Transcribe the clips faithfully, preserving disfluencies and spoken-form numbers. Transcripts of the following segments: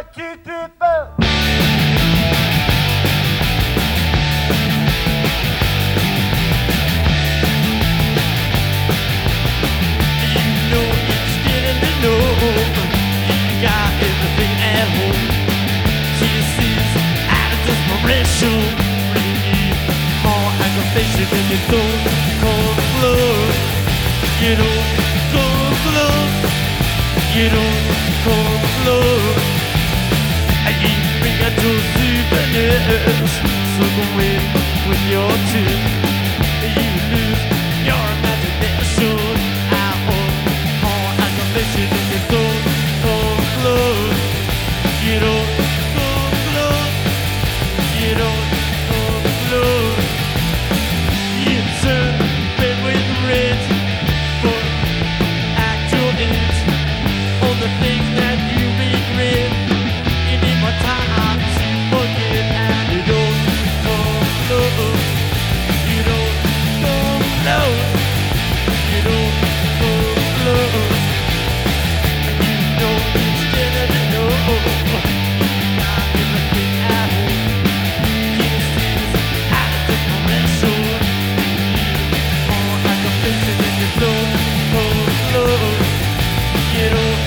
two, three, four. Aggravation in your cold, cold blood. You don't cold blood. You don't cold blood. And you bring out your souvenirs. So go in with your tip. You lose your imagination. Out of hard aggravation in your cold, cold blood. You don't cold blood. You don't cold blood. The things that you regret, you need more time to forget, and you don't come close, you don't come close, you don't come close, and you know instead of you know, not everything at home, kisses out of desperation, you are like a fish in your clothes, clothes, clothes, you don't.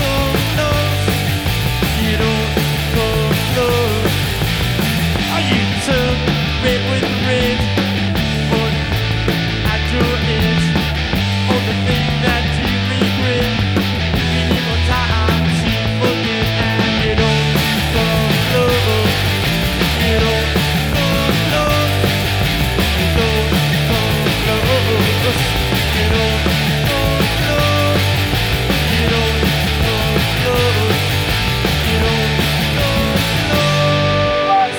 Red with red, but I drew it on the thing that you regret. You need more time to forget, and you don't come close. You don't come close. You don't come close. You don't come close. You don't come close. You don't come close.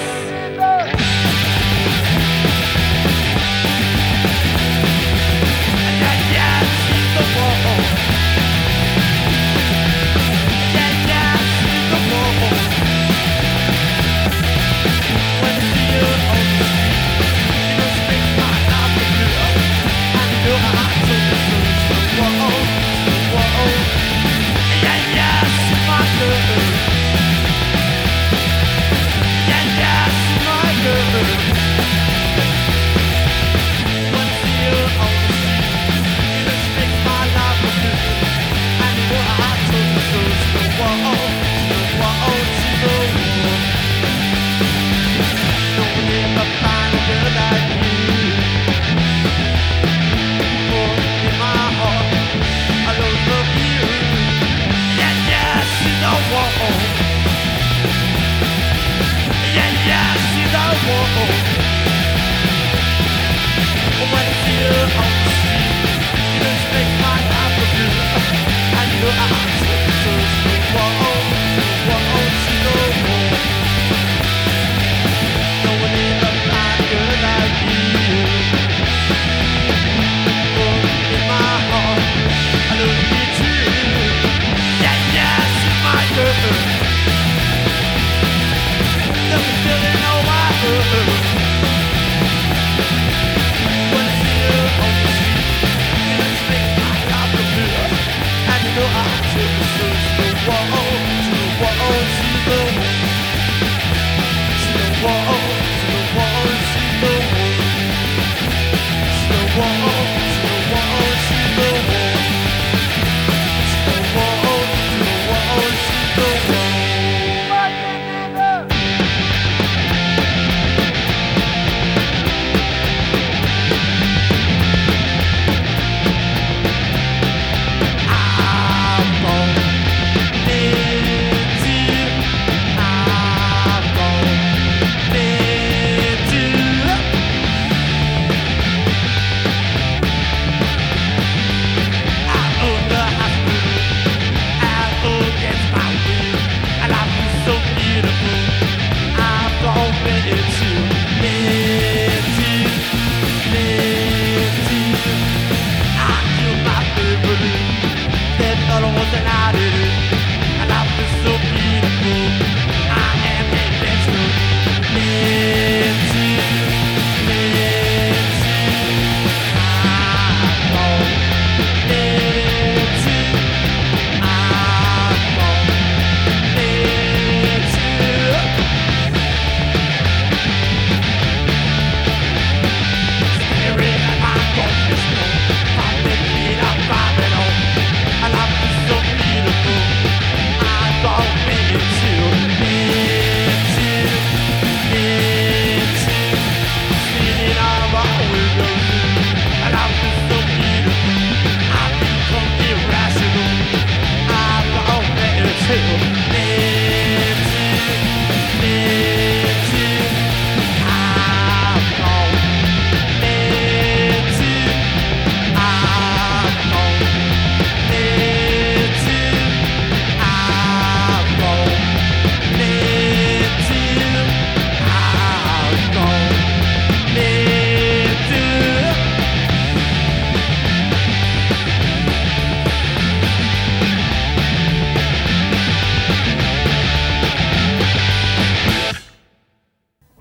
Whoa, to the whoa, to the